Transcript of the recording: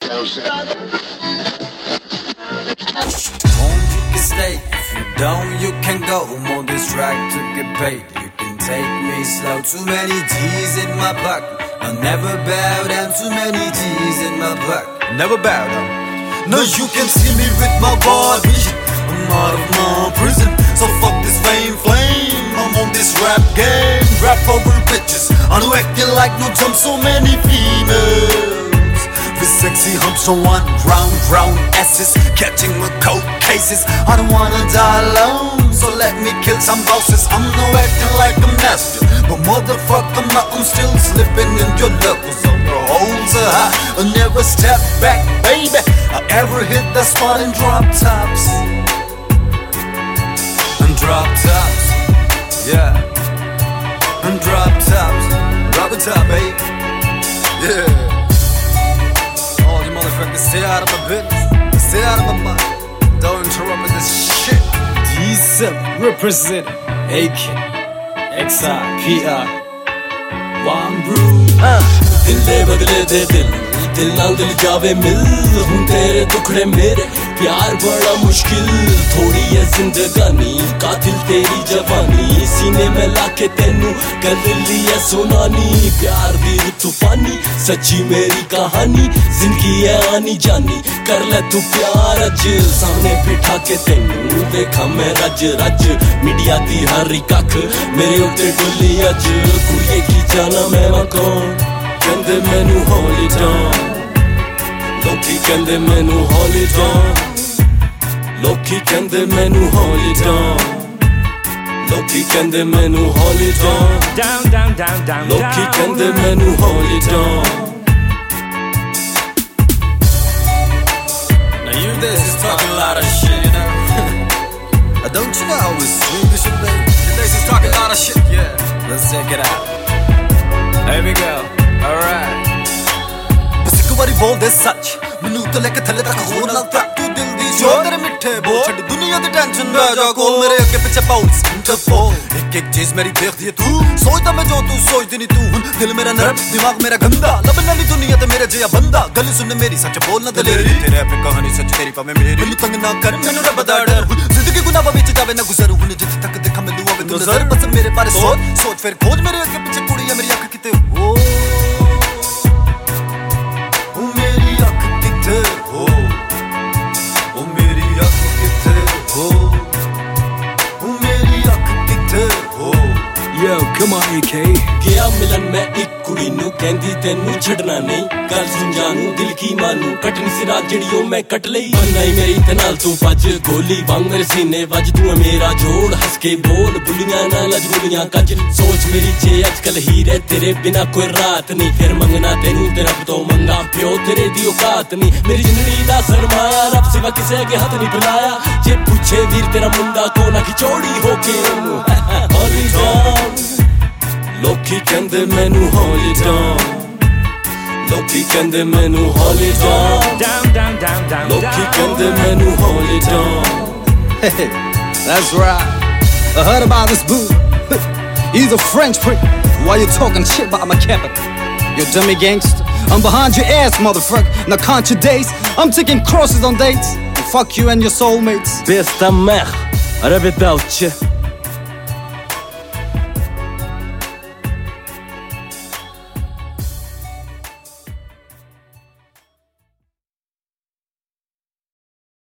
Won't you can stay? If you don't, you can go. I'm on this track to get paid. You can take me slow. Too many G's in my pocket. I'll never bow down. Too many G's in my pocket. Never bow down. No, you can see me with my body. I'm out of my prison, so fuck this fame flame. I'm on this rap game. Rap over bitches. I'm acting like no jump. So many females with sexy humps on one round asses, catching my cold cases. I don't wanna die alone, so let me kill some bosses. I'm no acting like a master, but motherfucker, I'm still slipping in your levels. So the holes are high, I never step back, baby. I ever hit that spot and drop tops. And drop tops, yeah. And drop tops, drop a top, baby. Yeah. Stay out of my business, stay out of my mind. Don't interrupt with this shit. D7 represent AK XI PR One Brew दिले बदले दे दिल नाल दिल जावे मिल हूं तेरे टुकड़े मेरे प्यार बड़ा मुश्किल थोड़ी है जिंदगानी कातिल तेरी जवानी सीने में लाके तेनू कर ली है सुनानी प्यार दी तूफानी सच्ची मेरी कहानी जिंदगी है आनी जानी कर ले तू प्यार अज सामने बिठा के तेनू देखा मैं रज रज मीडिया दी हर कख मेरे उत्ते डुली अज कुड़िए की जाना मैं कौन कहंदे मैनू होली डॉन लोकी कहंदे मैनू होली डॉन लोकी कहंदे मैनू होली डॉन लोकी कहंदे मैनू होली डॉन लोकी कहंदे मैनू होली don Now you this is talking a lot of shit, you know. Don't you know I was swing this shit, baby? This is talking a lot of shit, yeah. Let's check it out. Here we go. Alright. बस एक बारी बोल दे सच मैनू तो लेके थल्ले तक हो ना तक तू दिल दी जो तेरे मिठे बोल छड़ दुनिया दी टेंशन ना जा कोल मेरे अगे पीछे बाउंस इंटरपोल एक चीज मेरी देखदी है तू सोचदा मैं जो तू सोचदी नहीं तू दिल मेरा नरम दिमाग मेरा गंदा लबन वाली दुनिया ते मेरे जिया बंदा गल सुन मेरी सच बोल ना दलेरी तेरे पे कहानी सच तेरी पावे मेरी मैनू तंग ना कर मैनू रब दा डर जिंदगी गुनाह विच जावे ना गुजर हुन जिथे तक देखा मैनू आवे तू नजर बस मेरे बारे सोच फिर खोज मेरे अगे पीछे कुड़ी है मेरी अख किते ओ Yo, come on AK गया मिलन मैं एक कुड़ी नू कहंदी तेनू छड़ना नहीं गल सुन जानू दिल की मानू कटनी सिरा जड़ियों मैं कट लई नहीं मेरी ते नाल तू भज गोली वांग मेरे सीने वज तू है मेरा जोड़ हंस के बोल बुलियां ना लज बुलियां कज सोच मेरी जे अजकल हीरे तेरे बिना कोई रात नहीं फिर मंगना तेनू ते रब तो मंगा प्यो तेरे दी औकात नहीं मेरी जिंदगी दा सरमाया रब सिवा किसे के हाथ नहीं बुलाया जे पूछे वीर तेरा मुंडा को ना खिचौड़ी होके होली डॉन लोकी कहंदे मैनू होली डॉन लोकी कहंदे मैनू होली डॉन लोकी कहंदे मैनू होली don That's right I heard about this boo He's a French prick Why you talking shit about my capital You dummy gangster I'm behind your ass motherfucker Now count your days I'm taking crosses on dates and fuck you and your soulmates Besta mer Arabedauce